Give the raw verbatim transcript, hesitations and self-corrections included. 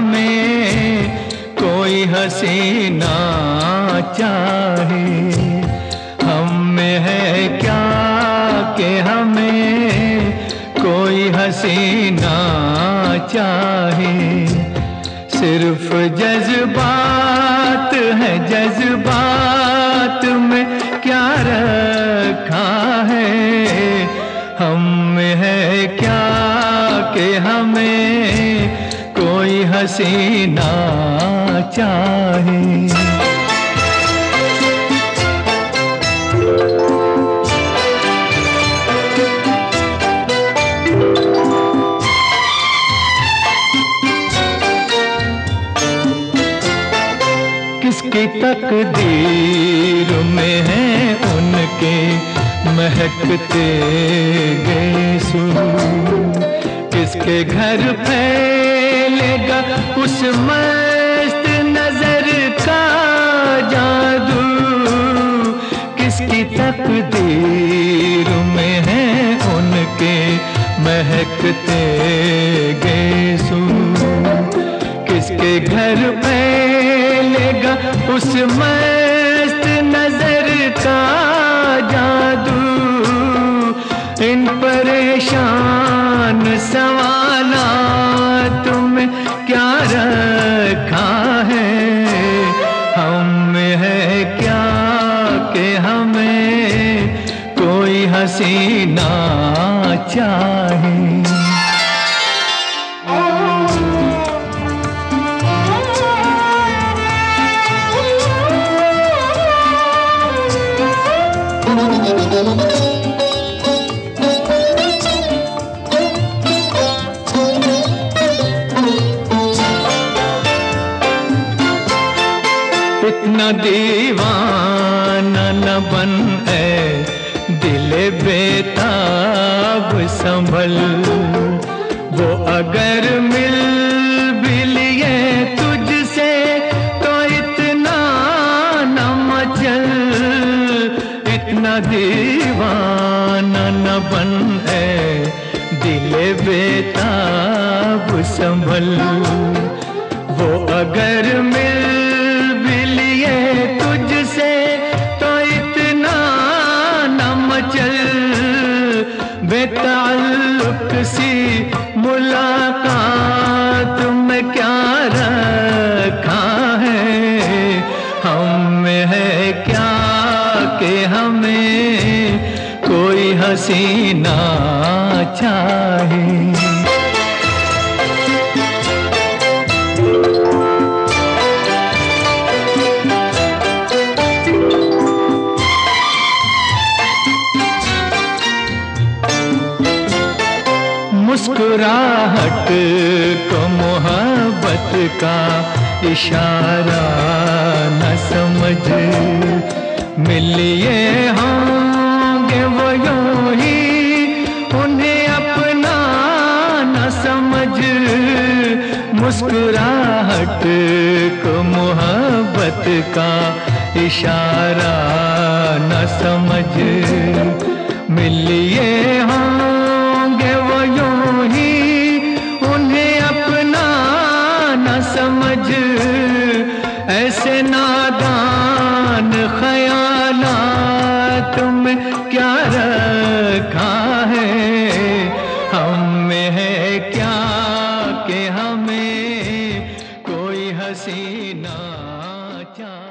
हमें कोई हसीना चाहे। हम में है क्या कि हमें कोई हसीना चाहे। सिर्फ जज्बात है, जज्बात में क्या रखा है। हम में है क्या कि हमें कोई हसीना चाहे। किसकी तकदीर में है उनके महकते गेसू। किसके घर फैलेगा उस मस्त नजर का जादू। किसकी तकदीर में है उनके महकते गेसू। किसके घर फैलेगा उस मस्त नजर का जादू। इन परेशान सवालात में क्या रखा है। हम में है क्या कि हमें कोई हसीना चाहे। इतना दीवाना न बन है दिल बेताब संभल। वो अगर मिल भी लिए तुझसे तो इतना न मचल। इतना दीवाना न बन है दिल बेताब संभल। वो अगर मिल तुझसे तो इतना न मचल। बेताल्लुक सी मुलाकात में क्या रखा है। हम में है क्या कि हमें कोई हसीना चाहे। मुस्कुराहट को मोहब्बत का इशारा न समझ। मिलिए होंगे वो यूं ही उन्हें अपना न समझ। मुस्कुराहट को मोहब्बत का इशारा न समझ। मिलिए होंगे वो यूं ही उन्हें अपना न समझ। ऐसे नादान ख्यालात में क्या रखा है। हम में है क्या कि हमें कोई हसीना चाहे।